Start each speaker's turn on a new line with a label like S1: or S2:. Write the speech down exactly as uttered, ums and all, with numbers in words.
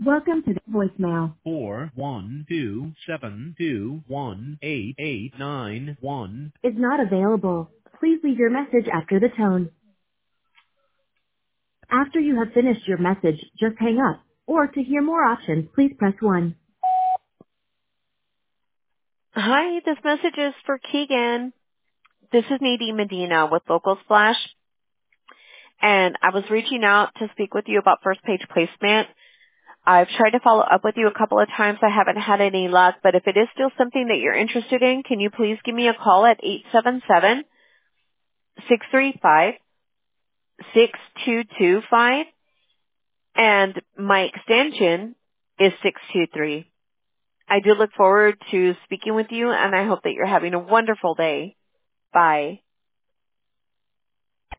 S1: Welcome to the voicemail.
S2: four one two seven two one eight eight nine one
S1: Is not available. Please leave your message after the tone. After you have finished your message, just hang up. Or to hear more options, please press one.
S3: Hi, this message is for Keegan. This is Nadine Medina with Local Splash, and I was reaching out to speak with you about first page placement. I've tried to follow up with you a couple of times. I haven't had any luck, but if it is still something that you're interested in, can you please give me a call at eight seven seven, six three five, six two two five, and my extension is six two three. I do look forward to speaking with you, and I hope that you're having a wonderful day. Bye.